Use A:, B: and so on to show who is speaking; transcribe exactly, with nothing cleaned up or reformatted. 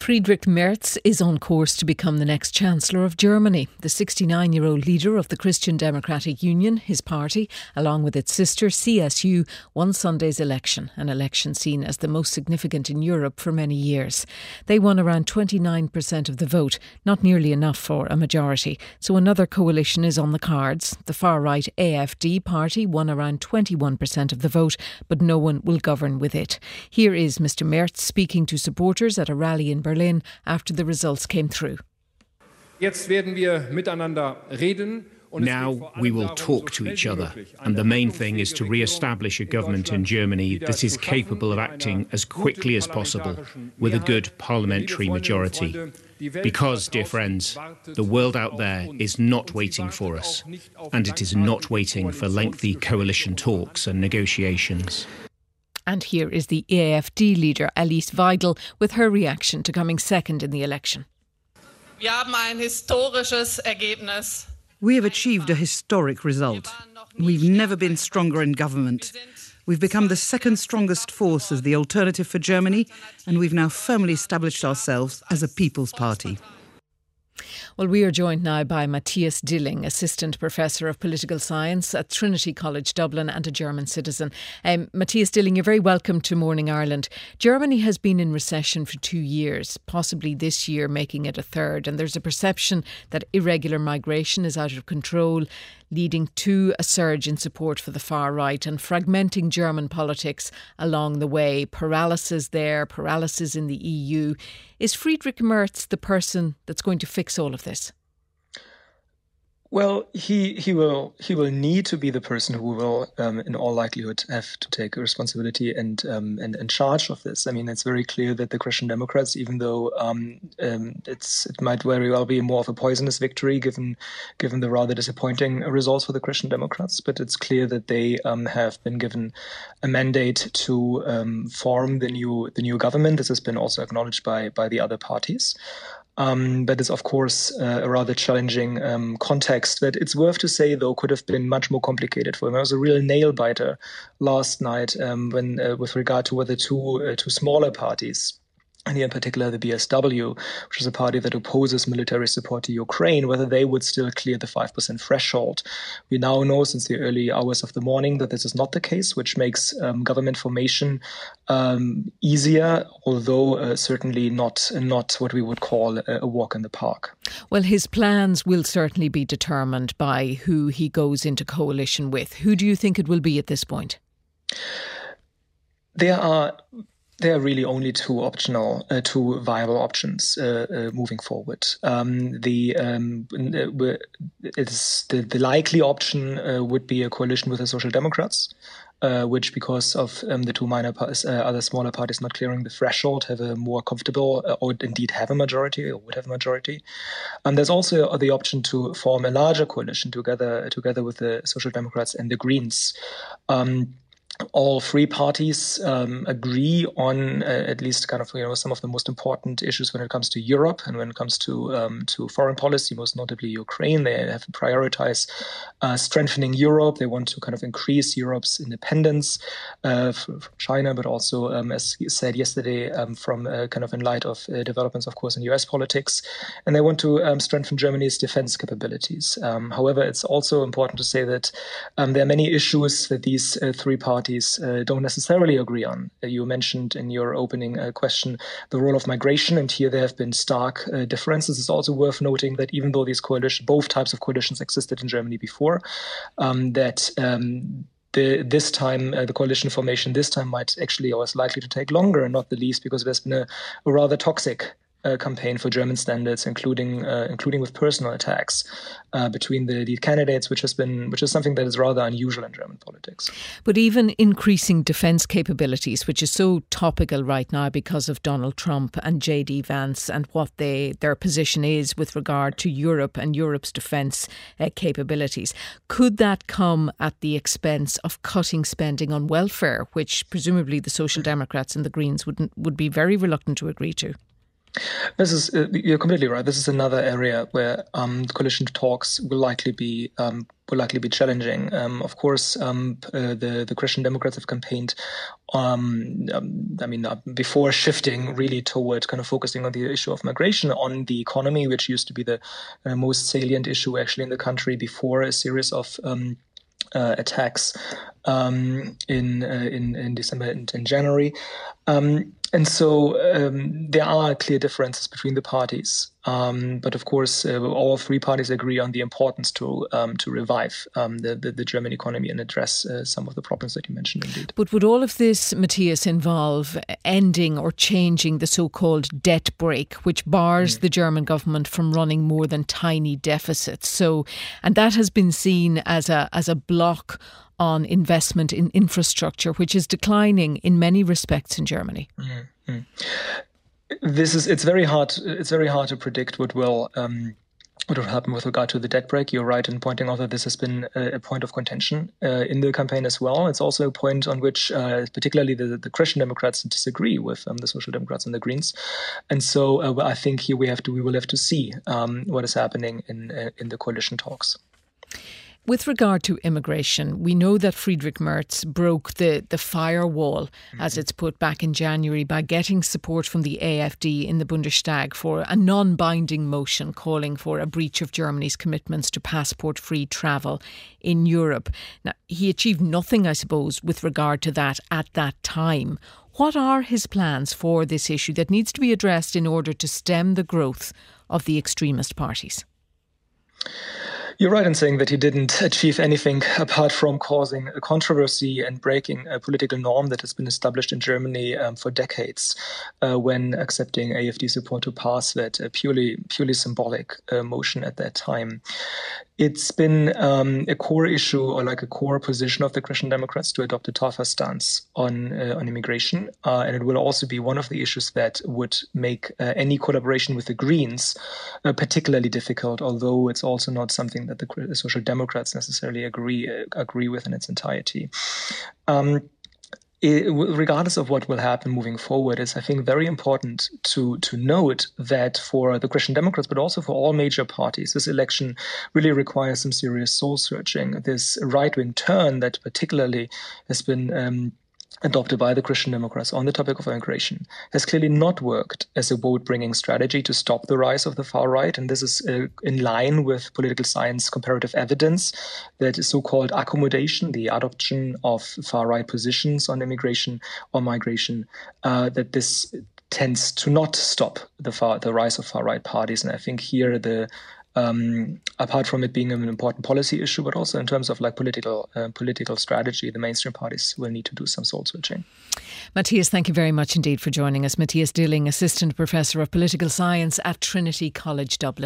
A: Friedrich Merz is on course to become the next Chancellor of Germany. The sixty-nine-year-old leader of the Christian Democratic Union, his party, along with its sister C S U, won Sunday's election, an election seen as the most significant in Europe for many years. They won around twenty-nine percent of the vote, not nearly enough for a majority. So another coalition is on the cards. The far-right A F D party won around twenty-one percent of the vote, but no one will govern with it. Here is Mister Merz speaking to supporters at a rally in Berlin after the results came through.
B: Now we will talk to each other, and the main thing is to re-establish a government in Germany that is capable of acting as quickly as possible with a good parliamentary majority. Because, dear friends, the world out there is not waiting for us, and it is not waiting for lengthy coalition talks and negotiations.
A: And here is the A F D leader, Alice Weidel, with her reaction to coming second in the election.
C: We have achieved a historic result. We've never been stronger in government. We've become the second strongest force as the Alternative for Germany, and we've now firmly established ourselves as a People's Party.
A: Well, we are joined now by Matthias Dilling, Assistant Professor of Political Science at Trinity College Dublin and a German citizen. Um, Matthias Dilling, you're very welcome to Morning Ireland. Germany has been in recession for two years, possibly this year making it a third, and there's a perception that irregular migration is out of control, leading to a surge in support for the far right and fragmenting German politics along the way. Paralysis there, paralysis in the E U. Is Friedrich Merz the person that's going to fix all of this?
D: Well, he he will he will need to be the person who will, um, in all likelihood, have to take responsibility and um, and and charge of this. I mean, it's very clear that the Christian Democrats, even though um, um, it's it might very well be more of a poisonous victory given given the rather disappointing results for the Christian Democrats, but it's clear that they um, have been given a mandate to um, form the new the new government. This has been also acknowledged by by the other parties. Um, but it's, of course, uh, a rather challenging um, context that it's worth to say, though, could have been much more complicated for him. It was a real nail-biter last night um, when, uh, with regard to whether two, uh, two smaller parties, and here in particular the B S W, which is a party that opposes military support to Ukraine, whether they would still clear the five percent threshold. We now know since the early hours of the morning that this is not the case, which makes um, government formation um, easier, although uh, certainly not, not what we would call a, a walk in the park.
A: Well, his plans will certainly be determined by who he goes into coalition with. Who do you think it will be at this point?
D: There are... There are really only two optional, uh, two viable options uh, uh, moving forward. Um, the, um, it's the the likely option uh, would be a coalition with the Social Democrats, uh, which, because of um, the two minor parties, uh, other smaller parties not clearing the threshold, have a more comfortable, uh, or indeed have a majority, or would have a majority. Um, there's also the option to form a larger coalition together together with the Social Democrats and the Greens. Um, All three parties um, agree on uh, at least kind of you know some of the most important issues when it comes to Europe and when it comes to um, to foreign policy, most notably Ukraine. They have to prioritize uh, strengthening Europe. They want to kind of increase Europe's independence uh, from China, but also, um, as you said yesterday, um, from uh, kind of in light of uh, developments, of course, in U S politics. And they want to um, strengthen Germany's defense capabilities. Um, however, it's also important to say that um, there are many issues that these uh, three parties Uh, don't necessarily agree on. Uh, you mentioned in your opening uh, question the role of migration, and here there have been stark uh, differences. It's also worth noting that even though these coalitions, both types of coalitions existed in Germany before, um, that um, the, this time, uh, the coalition formation this time might actually or is likely to take longer, and not the least because there's been a, a rather toxic Uh, campaign for German standards, including uh, including with personal attacks uh, between the, the candidates, which has been which is something that is rather unusual in German politics.
A: But even increasing defence capabilities, which is so topical right now because of Donald Trump and J D Vance and what they their position is with regard to Europe and Europe's defence uh, capabilities, could that come at the expense of cutting spending on welfare, which presumably the Social Democrats and the Greens would would be very reluctant to agree to?
D: This is, uh, you're completely right. This is another area where um, coalition talks will likely be um, will likely be challenging. Um, of course, um, uh, the the Christian Democrats have campaigned, um, um, I mean, uh, before shifting really toward kind of focusing on the issue of migration, on the economy, which used to be the uh, most salient issue actually in the country before a series of um, uh, attacks um, in, uh, in in December and in January. Um, And so um, there are clear differences between the parties. Um, but of course, uh, all three parties agree on the importance to um, to revive um, the, the, the German economy and address uh, some of the problems that you mentioned indeed.
A: But would all of this, Matthias, involve ending or changing the so-called debt brake, which bars mm. the German government from running more than tiny deficits? So, and that has been seen as a as a block on investment in infrastructure, which is declining in many respects in Germany. Mm-hmm.
D: This is it's very hard. It's very hard to predict what will um, what will happen with regard to the debt brake. You're right in pointing out that this has been a, a point of contention uh, in the campaign as well. It's also a point on which, uh, particularly the, the Christian Democrats, disagree with um, the Social Democrats and the Greens. And so uh, I think here we have to we will have to see um, what is happening in uh, in the coalition talks.
A: With regard to immigration, we know that Friedrich Merz broke the, the firewall, mm-hmm. as it's put, back in January by getting support from the A F D in the Bundestag for a non-binding motion calling for a breach of Germany's commitments to passport-free travel in Europe. Now, he achieved nothing, I suppose, with regard to that at that time. What are his plans for this issue that needs to be addressed in order to stem the growth of the extremist parties?
D: You're right in saying that he didn't achieve anything apart from causing a controversy and breaking a political norm that has been established in Germany um, for decades uh, when accepting A F D support to pass that uh, purely purely symbolic uh, motion at that time. It's been um, a core issue or like a core position of the Christian Democrats to adopt a tougher stance on uh, on immigration. Uh, and it will also be one of the issues that would make uh, any collaboration with the Greens uh, particularly difficult, although it's also not something that the Social Democrats necessarily agree uh, agree with in its entirety. Um, It, regardless of what will happen moving forward, it's, I think, very important to to note that for the Christian Democrats, but also for all major parties, this election really requires some serious soul searching. This right-wing turn that particularly has been um, adopted by the Christian Democrats on the topic of immigration has clearly not worked as a vote-bringing strategy to stop the rise of the far right. And this is uh, in line with political science comparative evidence that is so-called accommodation, the adoption of far-right positions on immigration or migration, uh, that this tends to not stop the far, the rise of far-right parties. And I think here the Um, apart from it being an important policy issue, but also in terms of like political uh, political strategy, the mainstream parties will need to do some soul searching.
A: Matthias, thank you very much indeed for joining us. Matthias Dilling, Assistant Professor of Political Science at Trinity College Dublin.